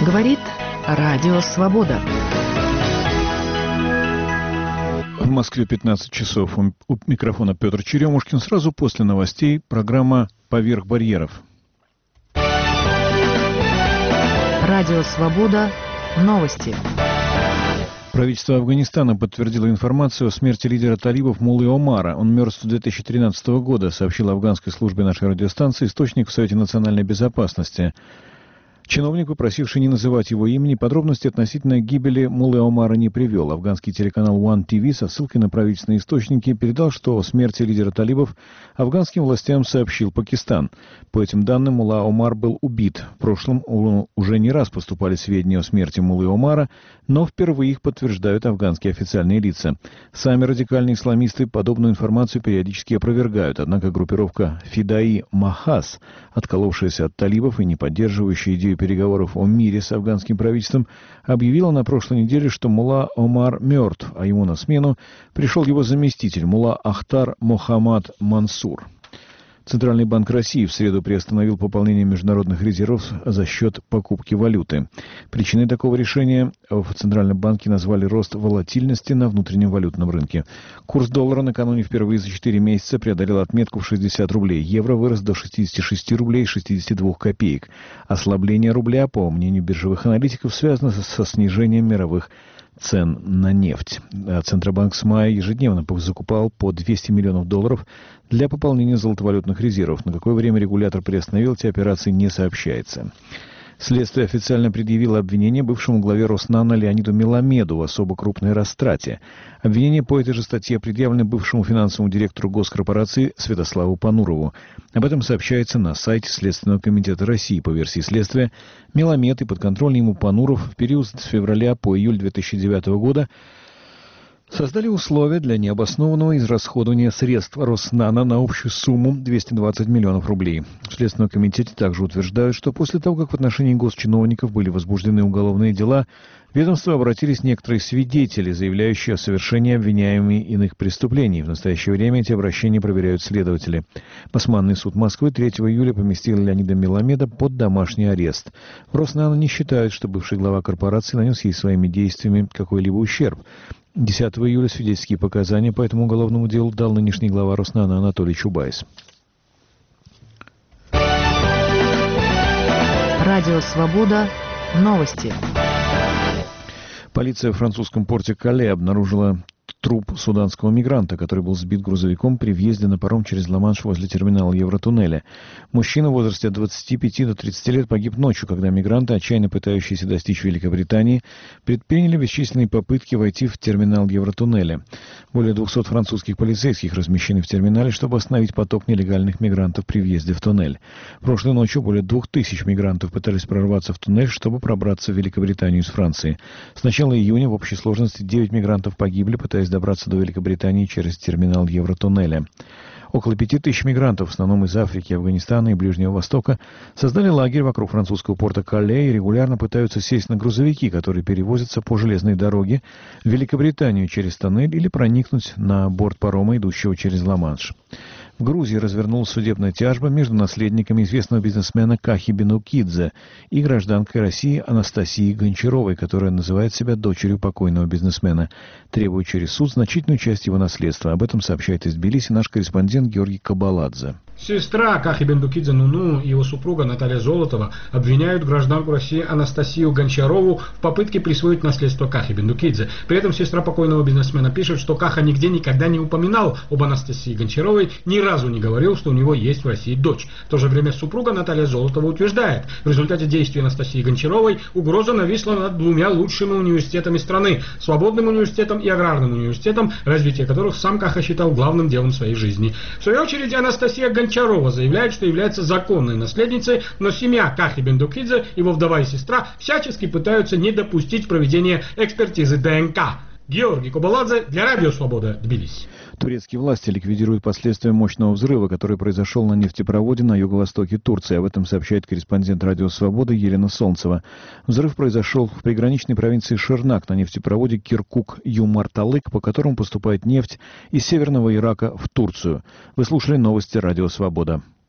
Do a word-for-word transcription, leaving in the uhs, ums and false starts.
Говорит Радио Свобода. В Москве пятнадцать часов. У микрофона Петр Черемушкин. Сразу после новостей программа «Поверх барьеров». Радио Свобода. Новости. Правительство Афганистана подтвердило информацию о смерти лидера талибов Муллы Омара. Он мертв с две тысячи тринадцатого года, сообщил афганской службе нашей радиостанции источник в Совете национальной безопасности. Чиновник, попросивший не называть его имени, подробности относительно гибели Муллы Омара не привел. Афганский телеканал One ти ви со ссылкой на правительственные источники передал, что о смерти лидера талибов афганским властям сообщил Пакистан. По этим данным, Мулла Омар был убит. В прошлом уже не раз поступали сведения о смерти Муллы Омара, но впервые их подтверждают афганские официальные лица. Сами радикальные исламисты подобную информацию периодически опровергают, однако группировка Фидаи Махас, отколовшаяся от талибов и не поддерживающая идею переговоров о мире с афганским правительством, объявила на прошлой неделе, что Мулла Омар мертв, а ему на смену пришел его заместитель Мулла Ахтар Мохаммад Мансур. Центральный банк России в среду приостановил пополнение международных резервов за счет покупки валюты. Причиной такого решения в Центральном банке назвали рост волатильности на внутреннем валютном рынке. Курс доллара накануне впервые за четыре месяца преодолел отметку в шестьдесят рублей. Евро вырос до шестидесяти шести рублей шестидесяти двух копеек. Ослабление рубля, по мнению биржевых аналитиков, связано со снижением мировых цен на нефть. Центробанк с мая ежедневно закупал по двести миллионов долларов для пополнения золотовалютных резервов. На какое время регулятор приостановил эти операции, не сообщается. Следствие официально предъявило обвинение бывшему главе Роснана Леониду Меламеду в особо крупной растрате. Обвинение по этой же статье предъявлено бывшему финансовому директору госкорпорации Святославу Панурову. Об этом сообщается на сайте Следственного комитета России. По версии следствия, Меламед и подконтрольный ему Пануров в период с февраля по июль две тысячи девятого года создали условия для необоснованного израсходования средств Роснана на общую сумму двести двадцать миллионов рублей. В Следственном комитете также утверждают, что после того, как в отношении госчиновников были возбуждены уголовные дела, в ведомство обратились некоторые свидетели, заявляющие о совершении обвиняемыми иных преступлений. В настоящее время эти обращения проверяют следователи. Басманный суд Москвы третьего июля поместил Леонида Меламеда под домашний арест. В Роснано не считают, что бывший глава корпорации нанес ей своими действиями какой-либо ущерб. десятого июля свидетельские показания по этому уголовному делу дал нынешний глава Роснано Анатолий Чубайс. Радио Свобода. Новости. Полиция в французском порте Кале обнаружила труп суданского мигранта, который был сбит грузовиком при въезде на паром через Ла-Манш возле терминала Евротуннеля. Мужчина в возрасте от двадцати пяти до тридцати лет погиб ночью, когда мигранты, отчаянно пытающиеся достичь Великобритании, предприняли бесчисленные попытки войти в терминал Евротуннеля. Более двухсот французских полицейских размещены в терминале, чтобы остановить поток нелегальных мигрантов при въезде в туннель. Прошлой ночью более двух тысяч мигрантов пытались прорваться в туннель, чтобы пробраться в Великобританию из Франции. С начала июня в общей сложности девять мигрантов погибли, пытаясь добраться до Великобритании через терминал Евротуннеля. Около пяти тысяч мигрантов, в основном из Африки, Афганистана и Ближнего Востока, создали лагерь вокруг французского порта Кале и регулярно пытаются сесть на грузовики, которые перевозятся по железной дороге в Великобританию через тоннель или проникнуть на борт парома, идущего через Ла-Манш. В Грузии развернулась судебная тяжба между наследниками известного бизнесмена Кахи Бенукидзе и гражданкой России Анастасией Гончаровой, которая называет себя дочерью покойного бизнесмена, требуя через суд значительную часть его наследства. Об этом сообщает из Тбилиси наш корреспондент Георгий Кабаладзе. Сестра Кахи Бендукидзе Нуну и его супруга Наталья Золотова обвиняют гражданку России Анастасию Гончарову в попытке присвоить наследство Кахи Бендукидзе. При этом сестра покойного бизнесмена пишет, что Каха нигде никогда не упоминал об Анастасии Гончаровой, ни разу не говорил, что у него есть в России дочь. В то же время супруга Наталья Золотова утверждает, в результате действий Анастасии Гончаровой угроза нависла над двумя лучшими университетами страны – Свободным университетом и Аграрным университетом, развитие которых сам Каха считал главным делом своей жизни. В свою очередь Анастасия Гончарова Гончарова заявляет, что является законной наследницей, но семья Кахи Бендукидзе, его вдова и сестра, всячески пытаются не допустить проведения экспертизы ДНК. Георгий Кабаладзе для Радио Свобода, Тбилиси. Турецкие власти ликвидируют последствия мощного взрыва, который произошел на нефтепроводе на юго-востоке Турции. Об этом сообщает корреспондент Радио Свобода Елена Солнцева. Взрыв произошел в приграничной провинции Ширнак на нефтепроводе Киркук-Юмарталык, по которому поступает нефть из северного Ирака в Турцию. Вы слушали новости Радио Свобода.